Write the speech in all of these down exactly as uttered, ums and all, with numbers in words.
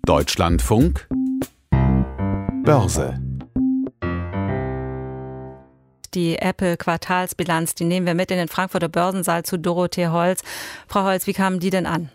Deutschlandfunk Börse. Die Apple-Quartalsbilanz, die nehmen wir mit in den Frankfurter Börsensaal zu Dorothee Holz. Frau Holz, wie kamen die denn an?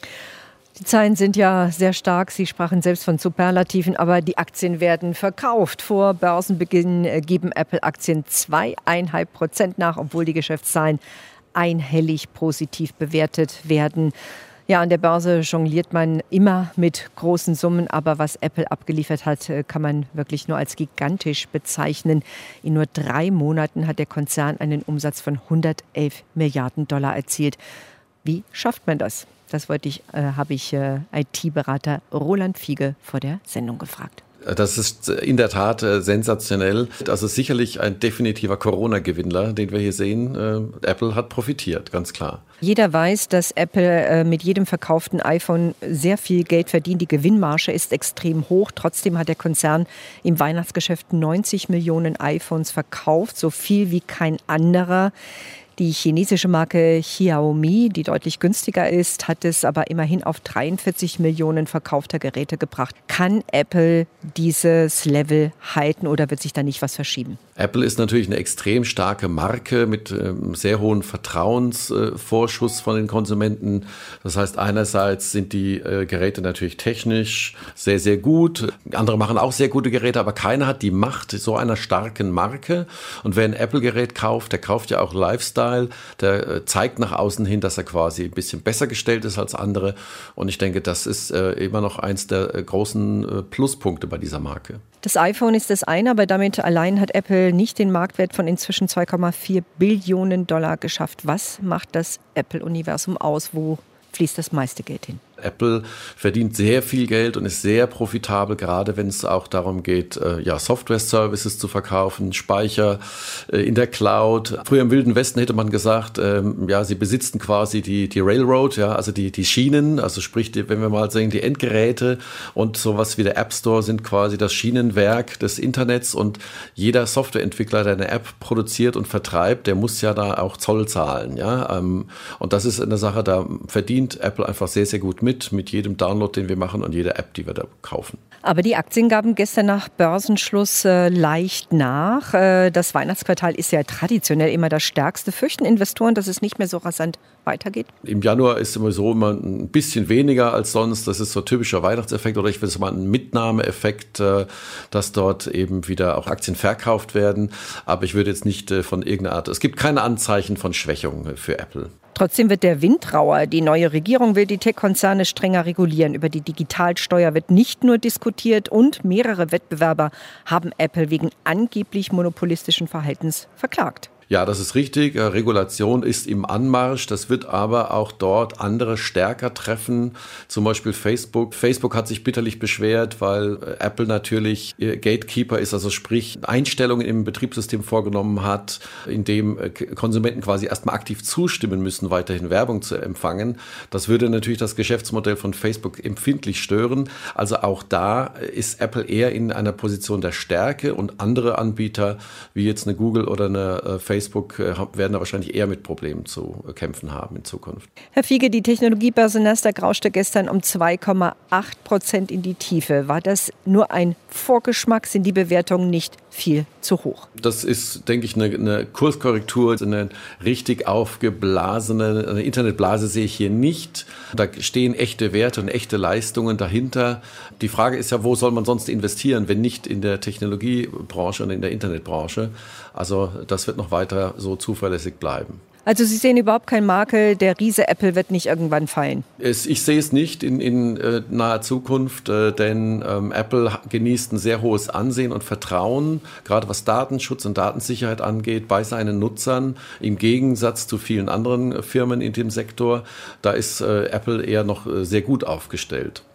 Die Zahlen sind ja sehr stark. Sie sprachen selbst von Superlativen, aber die Aktien werden verkauft. Vor Börsenbeginn geben Apple-Aktien zwei Komma fünf Prozent nach, obwohl die Geschäftszahlen einhellig positiv bewertet werden. Ja, an der Börse jongliert man immer mit großen Summen, aber was Apple abgeliefert hat, kann man wirklich nur als gigantisch bezeichnen. In nur drei Monaten hat der Konzern einen Umsatz von hundertelf Milliarden Dollar erzielt. Wie schafft man das? Das wollte ich, äh, habe ich äh, I T-Berater Roland Fiege vor der Sendung gefragt. Das ist in der Tat äh, sensationell. Also sicherlich ein definitiver Corona-Gewinnler, den wir hier sehen. Äh, Apple hat profitiert, ganz klar. Jeder weiß, dass Apple äh, mit jedem verkauften iPhone sehr viel Geld verdient. Die Gewinnmarge ist extrem hoch. Trotzdem hat der Konzern im Weihnachtsgeschäft neunzig Millionen iPhones verkauft, so viel wie kein anderer. Die chinesische Marke Xiaomi, die deutlich günstiger ist, hat es aber immerhin auf dreiundvierzig Millionen verkaufter Geräte gebracht. Kann Apple dieses Level halten oder wird sich da nicht was verschieben? Apple ist natürlich eine extrem starke Marke mit ähm, sehr hohem Vertrauensvorschuss äh, von den Konsumenten. Das heißt, einerseits sind die äh, Geräte natürlich technisch sehr, sehr gut. Andere machen auch sehr gute Geräte, aber keiner hat die Macht so einer starken Marke. Und wer ein Apple-Gerät kauft, der kauft ja auch Lifestyle. Der äh, zeigt nach außen hin, dass er quasi ein bisschen besser gestellt ist als andere. Und ich denke, das ist äh, immer noch eins der äh, großen äh, Pluspunkte bei dieser Marke. Das iPhone ist das eine, aber damit allein hat Apple nicht den Marktwert von inzwischen zwei Komma vier Billionen Dollar geschafft. Was macht das Apple-Universum aus? Wo fließt das meiste Geld hin? Apple verdient sehr viel Geld und ist sehr profitabel, gerade wenn es auch darum geht, ja, Software-Services zu verkaufen, Speicher in der Cloud. Früher im Wilden Westen hätte man gesagt, ähm, ja, sie besitzten quasi die, die Railroad, ja, also die, die Schienen, also sprich, die, wenn wir mal sehen, die Endgeräte und sowas wie der App Store sind quasi das Schienenwerk des Internets und jeder Softwareentwickler, der eine App produziert und vertreibt, der muss ja da auch Zoll zahlen, ja, ähm, und das ist eine Sache, da verdient Apple einfach sehr, sehr gut mit. mit jedem Download, den wir machen und jeder App, die wir da kaufen. Aber die Aktien gaben gestern nach Börsenschluss äh, leicht nach. Äh, das Weihnachtsquartal ist ja traditionell immer das stärkste. Fürchten Investoren, dass es nicht mehr so rasant weitergeht? Im Januar ist sowieso immer ein bisschen weniger als sonst. Das ist so ein typischer Weihnachtseffekt oder ich will es mal ein Mitnahmeeffekt, äh, dass dort eben wieder auch Aktien verkauft werden. Aber ich würde jetzt nicht äh, von irgendeiner Art, es gibt keine Anzeichen von Schwächung für Apple. Trotzdem wird der Wind rauer. Die neue Regierung will die Tech-Konzerne strenger regulieren. Über die Digitalsteuer wird nicht nur diskutiert und mehrere Wettbewerber haben Apple wegen angeblich monopolistischen Verhaltens verklagt. Ja, das ist richtig. Regulation ist im Anmarsch. Das wird aber auch dort andere stärker treffen. Zum Beispiel Facebook. Facebook hat sich bitterlich beschwert, weil Apple natürlich Gatekeeper ist, also sprich Einstellungen im Betriebssystem vorgenommen hat, in dem Konsumenten quasi erstmal aktiv zustimmen müssen, weiterhin Werbung zu empfangen. Das würde natürlich das Geschäftsmodell von Facebook empfindlich stören. Also auch da ist Apple eher in einer Position der Stärke und andere Anbieter, wie jetzt eine Google oder eine Facebook, Facebook werden da wahrscheinlich eher mit Problemen zu kämpfen haben in Zukunft. Herr Fiege, die Technologiebörse Nasdaq rauschte gestern um zwei Komma acht Prozent in die Tiefe. War das nur ein Vorgeschmack? Sind die Bewertungen nicht viel zu hoch? Das ist, denke ich, eine, eine Kurskorrektur, eine richtig aufgeblasene eine Internetblase sehe ich hier nicht. Da stehen echte Werte und echte Leistungen dahinter. Die Frage ist ja, wo soll man sonst investieren, wenn nicht in der Technologiebranche und in der Internetbranche? Also das wird noch weiter so zuverlässig bleiben. Also Sie sehen überhaupt keinen Makel, der Riese Apple wird nicht irgendwann fallen? Es, ich sehe es nicht in, in äh, naher Zukunft, äh, denn ähm, Apple genießt ein sehr hohes Ansehen und Vertrauen, gerade was Datenschutz und Datensicherheit angeht, bei seinen Nutzern, im Gegensatz zu vielen anderen Firmen in dem Sektor. Da ist äh, Apple eher noch äh, sehr gut aufgestellt.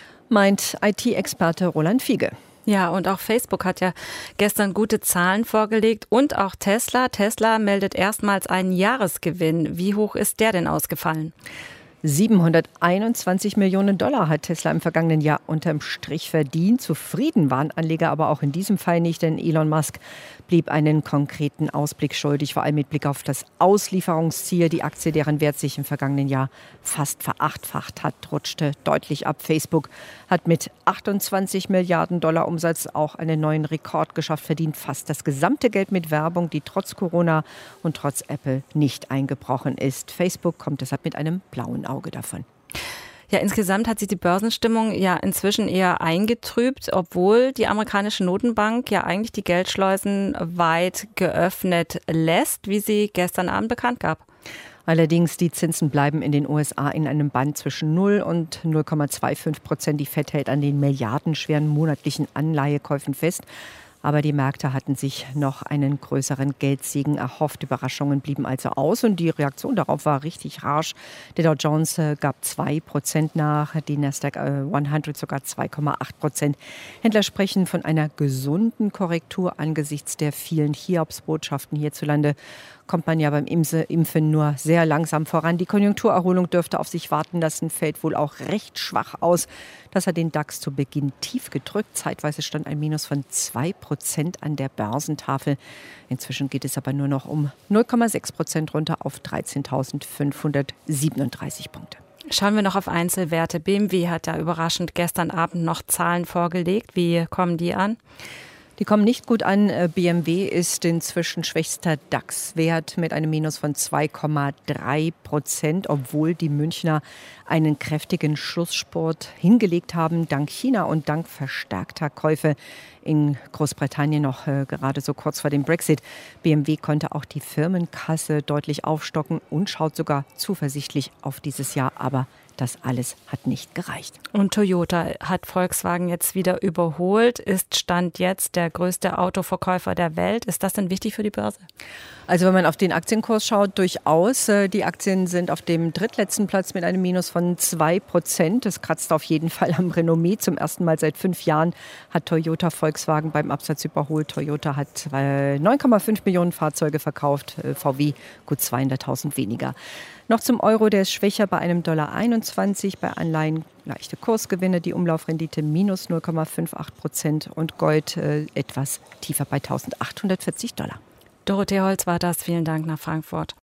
Meint I T-Experte Roland Fiege. Ja, und auch Facebook hat ja gestern gute Zahlen vorgelegt und auch Tesla. Tesla meldet erstmals einen Jahresgewinn. Wie hoch ist der denn ausgefallen? siebenhunderteinundzwanzig Millionen Dollar hat Tesla im vergangenen Jahr unterm Strich verdient. Zufrieden waren Anleger aber auch in diesem Fall nicht, denn Elon Musk blieb einen konkreten Ausblick schuldig, vor allem mit Blick auf das Auslieferungsziel. Die Aktie, deren Wert sich im vergangenen Jahr fast verachtfacht hat, rutschte deutlich ab. Facebook hat mit achtundzwanzig Milliarden Dollar Umsatz auch einen neuen Rekord geschafft, verdient fast das gesamte Geld mit Werbung, die trotz Corona und trotz Apple nicht eingebrochen ist. Facebook kommt deshalb mit einem blauen Auge davon. Ja, insgesamt hat sich die Börsenstimmung ja inzwischen eher eingetrübt, obwohl die amerikanische Notenbank ja eigentlich die Geldschleusen weit geöffnet lässt, wie sie gestern Abend bekannt gab. Allerdings, die Zinsen bleiben in den U S A in einem Band zwischen null und null Komma fünfundzwanzig Prozent. Die Fed hält an den milliardenschweren monatlichen Anleihekäufen fest. Aber die Märkte hatten sich noch einen größeren Geldsegen erhofft. Überraschungen blieben also aus und die Reaktion darauf war richtig harsch. Der Dow Jones äh, gab zwei Prozent nach, die Nasdaq äh, hundert sogar zwei Komma acht Prozent. Händler sprechen von einer gesunden Korrektur angesichts der vielen Hiobsbotschaften hierzulande. Kommt man ja beim Impfen nur sehr langsam voran. Die Konjunkturerholung dürfte auf sich warten lassen, fällt wohl auch recht schwach aus. Das hat den DAX zu Beginn tief gedrückt. Zeitweise stand ein Minus von zwei Prozent an der Börsentafel. Inzwischen geht es aber nur noch um null Komma sechs Prozent runter auf dreizehntausendfünfhundertsiebenunddreißig Punkte. Schauen wir noch auf Einzelwerte. B M W hat da überraschend gestern Abend noch Zahlen vorgelegt. Wie kommen die an? Die kommen nicht gut an. B M W ist inzwischen schwächster DAX-Wert mit einem Minus von zwei Komma drei Prozent, obwohl die Münchner einen kräftigen Schlussspurt hingelegt haben, dank China und dank verstärkter Käufe in Großbritannien noch äh, gerade so kurz vor dem Brexit. B M W konnte auch die Firmenkasse deutlich aufstocken und schaut sogar zuversichtlich auf dieses Jahr, aber das alles hat nicht gereicht. Und Toyota hat Volkswagen jetzt wieder überholt, ist Stand jetzt der größte Autoverkäufer der Welt. Ist das denn wichtig für die Börse? Also wenn man auf den Aktienkurs schaut, durchaus. Die Aktien sind auf dem drittletzten Platz mit einem Minus von zwei Prozent. Das kratzt auf jeden Fall am Renommee. Zum ersten Mal seit fünf Jahren hat Toyota Volkswagen beim Absatz überholt. Toyota hat neun Komma fünf Millionen Fahrzeuge verkauft, V W gut zweihunderttausend weniger. Noch zum Euro, der ist schwächer bei einem Dollar einundzwanzig, bei Anleihen leichte Kursgewinne, die Umlaufrendite minus null Komma achtundfünfzig Prozent und Gold äh, etwas tiefer bei eintausendachthundertvierzig Dollar. Dorothee Holz war das, vielen Dank nach Frankfurt.